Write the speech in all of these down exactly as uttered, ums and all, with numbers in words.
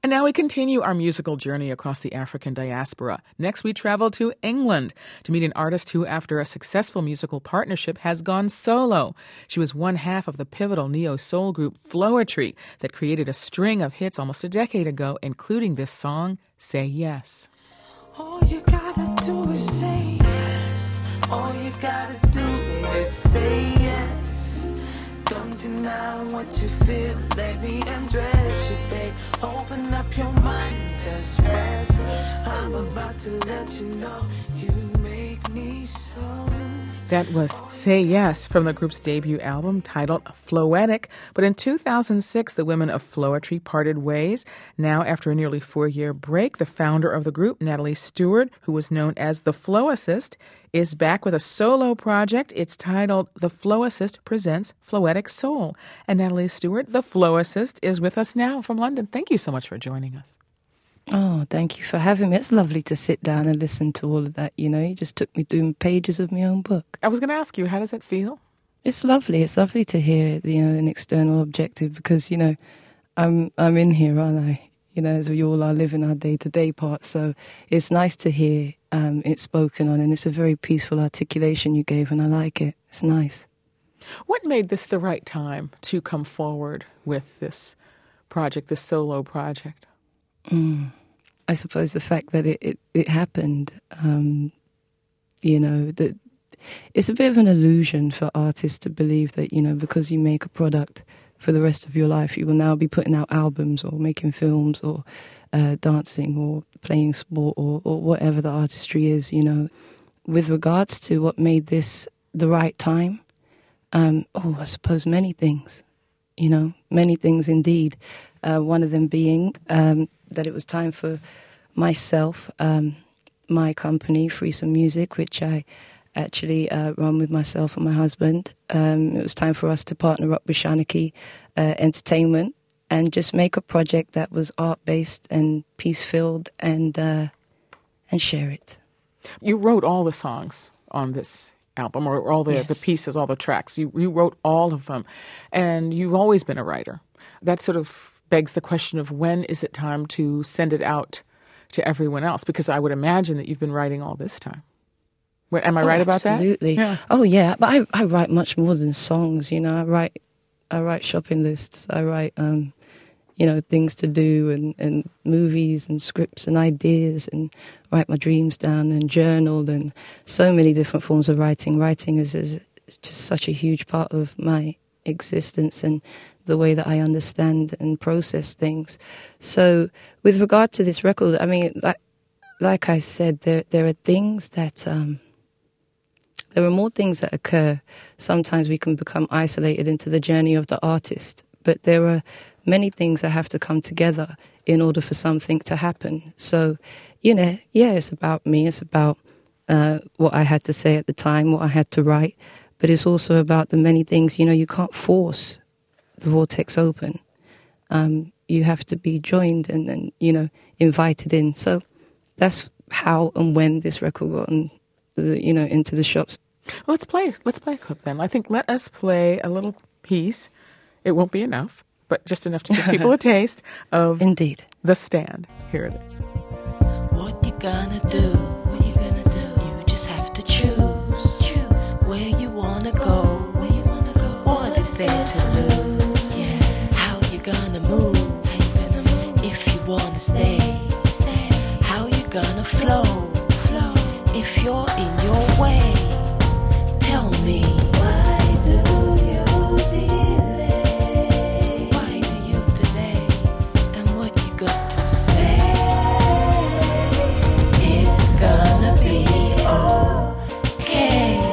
And now we continue our musical journey across the African diaspora. Next, we travel to England to meet an artist who, after a successful musical partnership, has gone solo. She was one half of the pivotal neo-soul group Floetry that created a string of hits almost a decade ago, including this song, Say Yes. All you gotta do is say yes. All you gotta do is say yes. Don't deny what you feel. Let me undress you, babe. Open up your mind, just rest. I'm about to let you know you make me so. That was Say Yes from the group's debut album titled Floetic. But in two thousand six, the women of Floetry parted ways. Now, after a nearly four-year break, the founder of the group, Natalie Stewart, who was known as the Flow-Assist, is back with a solo project. It's titled The Flow-Assist Presents Floetic Soul. And Natalie Stewart, the Flow-Assist, is with us now from London. Thank you so much for joining us. Oh, thank you for having me. It's lovely to sit down and listen to all of that, you know. You just took me through pages of my own book. I was going to ask you, how does it feel? It's lovely. It's lovely to hear, you know, an external objective because, you know, I'm I'm in here, aren't I? You know, as we all are living our day-to-day part. So it's nice to hear um, it spoken on, and it's a very peaceful articulation you gave, and I like it. It's nice. What made this the right time to come forward with this project, this solo project? Mm. I suppose the fact that it, it, it happened, um, you know, that it's a bit of an illusion for artists to believe that, you know, because you make a product for the rest of your life, you will now be putting out albums or making films or uh, dancing or playing sport or, or whatever the artistry is, you know. With regards to what made this the right time, um, oh, I suppose many things, you know, many things indeed. Uh, one of them being um, that it was time for myself, um, my company, Threesome Music, which I actually uh, run with myself and my husband. Um, it was time for us to partner up with Shanaki uh, Entertainment and just make a project that was art-based and peace-filled and uh, and share it. You wrote all the songs on this album, or all the, yes. the pieces, all the tracks. You, you wrote all of them, and you've always been a writer. That sort of begs the question of when is it time to send it out to everyone else? Because I would imagine that you've been writing all this time. Am I oh, right about absolutely. that? Absolutely. Yeah. Oh, yeah. But I, I write much more than songs, you know. I write I write shopping lists. I write, um, you know, things to do and, and movies and scripts and ideas and write my dreams down and journal and so many different forms of writing. Writing is, is just such a huge part of my existence and the way that I understand and process things. So with regard to this record, I mean, like, like I said, there there are things that, um, there are more things that occur. Sometimes we can become isolated into the journey of the artist, but there are many things that have to come together in order for something to happen. So, you know, yeah, it's about me, it's about uh, what I had to say at the time, what I had to write, but it's also about the many things, you know, you can't force the vortex open. Um, you have to be joined and, and, you know, invited in. So that's how and when this record got on the, you know, into the shops. Well, let's play. Let's play a clip then. I think let us play a little piece. It won't be enough, but just enough to give people a taste of Indeed. The Stand. Here it is. What you gonna do? What you gonna do? You just have to choose. Choose where you wanna go. Where you wanna go? What is there to lose? Yeah. How you gonna move? How you gonna move? If you wanna stay, stay. How you gonna flow? Flow. If you're in your way, tell me. Why do you delay? Why do you delay? And what you got to say? It's gonna be okay.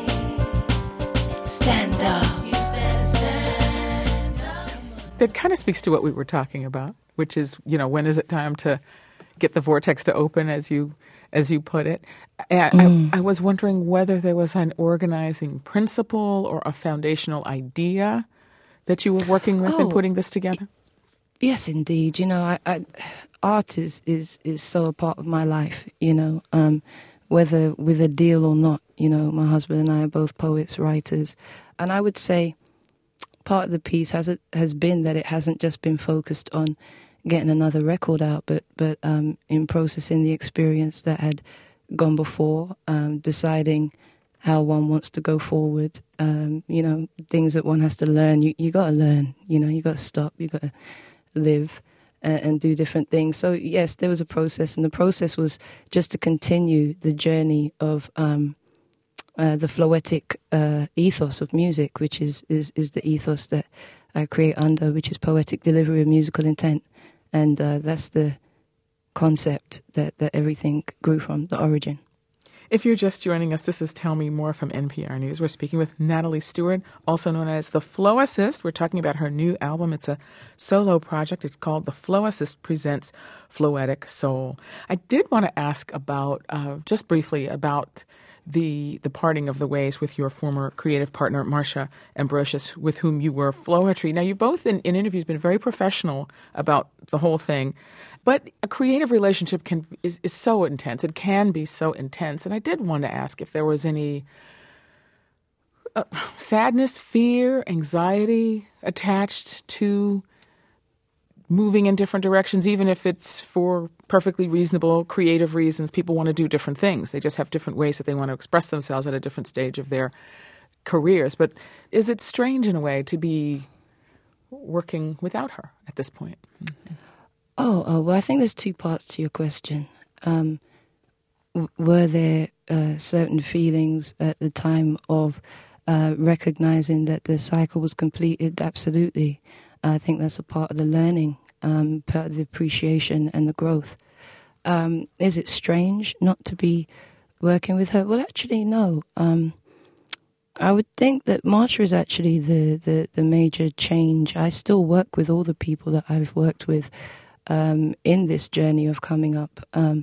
Stand up. You better stand up. That kind of speaks to what we were talking about, which is, you know, when is it time to get the vortex to open, as you as you put it. And mm. I, I was wondering whether there was an organizing principle or a foundational idea that you were working with oh, in putting this together. Yes, indeed. You know, I, I, art is, is, is so a part of my life, you know, um, whether with a deal or not. You know, my husband and I are both poets, writers. And I would say part of the piece has, it, has been that it hasn't just been focused on getting another record out, but but um, in processing the experience that had gone before, um, deciding how one wants to go forward. Um, you know, things that one has to learn. You you got to learn. You know, you got to stop. You got to live and, and do different things. So yes, there was a process, and the process was just to continue the journey of um, uh, the floetic uh, ethos of music, which is, is is the ethos that I create under, which is poetic delivery of musical intent, and uh, that's the concept that that everything grew from, the origin. If you're just joining us, this is Tell Me More from N P R News. We're speaking with Natalie Stewart, also known as The Flow-Assist. We're talking about her new album. It's a solo project. It's called The Flow-Assist Presents Floetic Soul. I did want to ask about, uh, just briefly, about the the parting of the ways with your former creative partner, Marsha Ambrosius, with whom you were Floetry. Now, you've both in, in interviews been very professional about the whole thing. But a creative relationship can is, is so intense. It can be so intense. And I did want to ask if there was any uh, sadness, fear, anxiety attached to moving in different directions, even if it's for perfectly reasonable, creative reasons. People want to do different things. They just have different ways that they want to express themselves at a different stage of their careers. But is it strange in a way to be working without her at this point? Mm-hmm. Oh, oh, well, I think there's two parts to your question. Um, w- were there uh, certain feelings at the time of uh, recognizing that the cycle was completed? Absolutely. I think that's a part of the learning, um, part of the appreciation and the growth. Um, is it strange not to be working with her? Well, actually, no. Um, I would think that Marsha is actually the, the, the major change. I still work with all the people that I've worked with Um, in this journey of coming up. Um,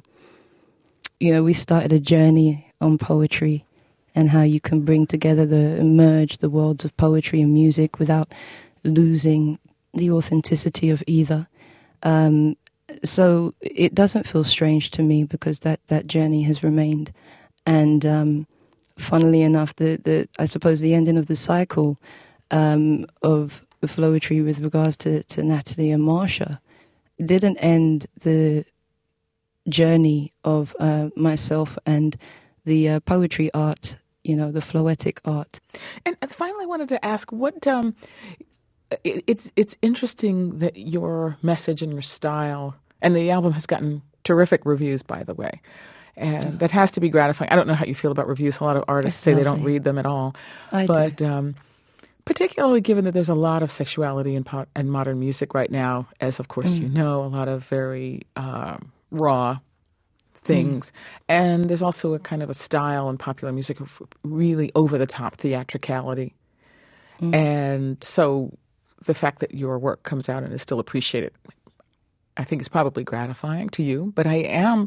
you know, we started a journey on poetry and how you can bring together the, merge the worlds of poetry and music without losing the authenticity of either. Um, so it doesn't feel strange to me because that, that journey has remained. And um, funnily enough, the, the I suppose the ending of the cycle um, of the Floetry with regards to, to Natalie and Marsha didn't end the journey of uh, myself and the uh, poetry art, you know, the floetic art. And finally, I wanted to ask, what um, it, it's it's interesting that your message and your style, and the album has gotten terrific reviews, by the way, and that has to be gratifying. I don't know how you feel about reviews. A lot of artists It's say lovely. they don't read them at all, I but do. Um, particularly given that there's a lot of sexuality in, po- in modern music right now, as of course Mm. you know, a lot of very um, raw things. Mm. And there's also a kind of a style in popular music of really over-the-top theatricality. Mm. And so the fact that your work comes out and is still appreciated, I think is probably gratifying to you. But I am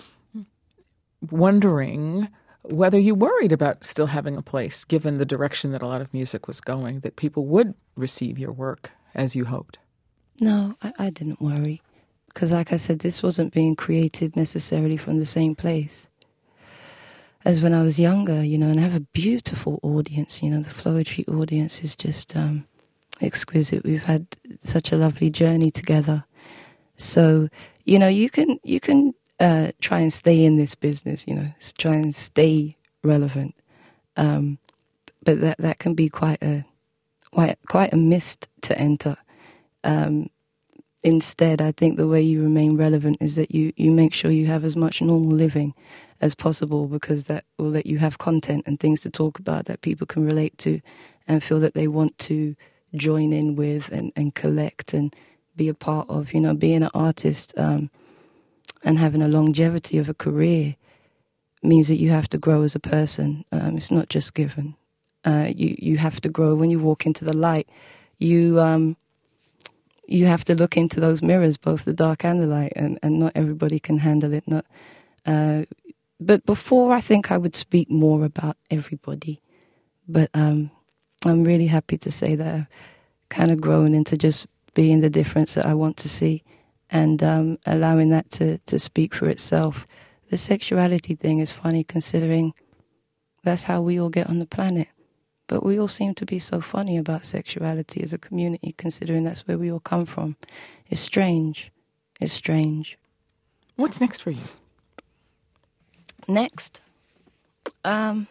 wondering whether you worried about still having a place, given the direction that a lot of music was going, that people would receive your work as you hoped. No, I, I didn't worry. Because like I said, this wasn't being created necessarily from the same place as when I was younger, you know, and I have a beautiful audience. You know, the Floetry audience is just um, exquisite. We've had such a lovely journey together. So, you know, you can you can uh, try and stay in this business, you know, try and stay relevant. Um, but that, that can be quite a quite quite a mist to enter. Um, instead, I think the way you remain relevant is that you, you make sure you have as much normal living as possible, because that will let you have content and things to talk about that people can relate to and feel that they want to join in with and, and collect and be a part of. You know, being an artist um, and having a longevity of a career means that you have to grow as a person. Um, it's not just given. Uh, you, you have to grow. When you walk into the light, you... Um, you have to look into those mirrors, both the dark and the light, and, and not everybody can handle it. Not, uh, but before, I think I would speak more about everybody. But um, I'm really happy to say that I've kind of grown into just being the difference that I want to see, and um, allowing that to, to speak for itself. The sexuality thing is funny, considering that's how we all get on the planet. But we all seem to be so funny about sexuality as a community, considering that's where we all come from. It's strange. it's strange. What's next for you? Next, um,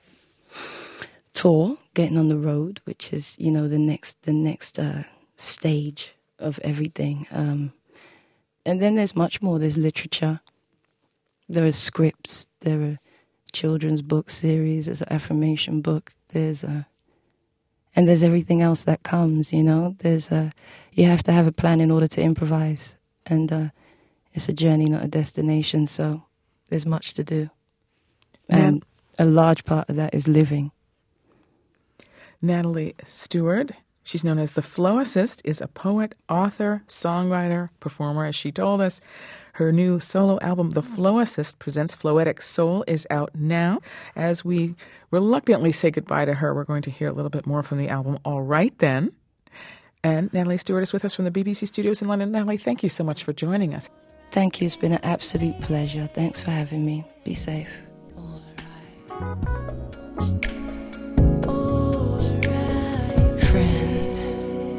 tour, getting on the road, which is, you know, the next the next uh, stage of everything. Um, and then there's much more. There's literature. There are scripts. There are children's book series. There's an affirmation book. There's a, and there's everything else that comes. You know, there's a. You have to have a plan in order to improvise, and uh, it's a journey, not a destination. So there's much to do, and a large part of that is living. Natalie Stewart, she's known as the Flowicist, is a poet, author, songwriter, performer, as she told us. Her new solo album, The Flowicist, presents Floetic Soul, is out now. As we reluctantly say goodbye to her, we're going to hear a little bit more from the album All Right Then. And Natalie Stewart is with us from the B B C studios in London. Natalie, thank you so much for joining us. Thank you. It's been an absolute pleasure. Thanks for having me. Be safe. All right. All right, friend.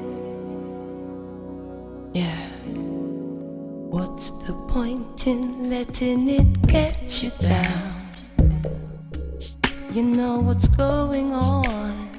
Yeah. What's the point in letting it get you down? You know what's going on.